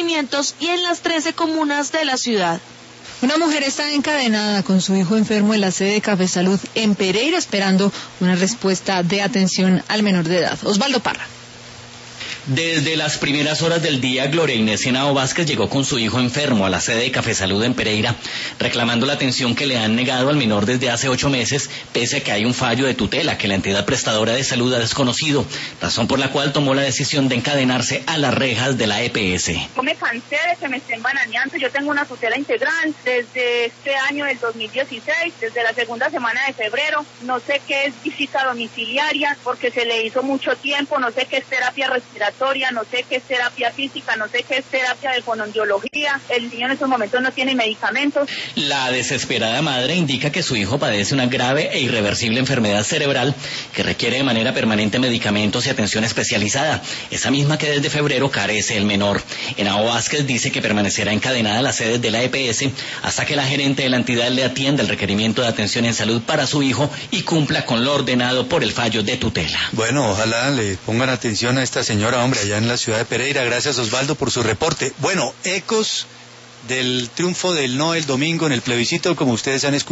corregimientos y en las 13 comunas de la ciudad. Una mujer está encadenada con su hijo enfermo en la sede de Café Salud en Pereira esperando una respuesta de atención al menor de edad. Osvaldo Parra. Desde las primeras horas del día, Gloria Inés Henao Vázquez llegó con su hijo enfermo a la sede de Café Salud en Pereira, reclamando la atención que le han negado al menor desde hace 8 meses, pese a que hay un fallo de tutela que la entidad prestadora de salud ha desconocido, razón por la cual tomó la decisión de encadenarse a las rejas de la EPS. Yo me cansé de que me estén bananeando, yo tengo una tutela integral desde este año del 2016, desde la segunda semana de febrero, no sé qué es visita domiciliaria, porque se le hizo mucho tiempo, no sé qué es terapia respiratoria, no sé qué es terapia física, no sé qué es terapia de fonoaudiología. El niño en estos momentos no tiene medicamentos. La desesperada madre indica que su hijo padece una grave e irreversible enfermedad cerebral que requiere de manera permanente medicamentos y atención especializada, esa misma que desde febrero carece el menor. Henao Vázquez dice que permanecerá encadenada a las sedes de la EPS hasta que la gerente de la entidad le atienda el requerimiento de atención en salud para su hijo y cumpla con lo ordenado por el fallo de tutela. Bueno, ojalá le pongan atención a esta señora, hombre, allá en la ciudad de Pereira. Gracias, Osvaldo, por su reporte. Bueno, ecos del triunfo del no el domingo en el plebiscito, como ustedes han escuchado.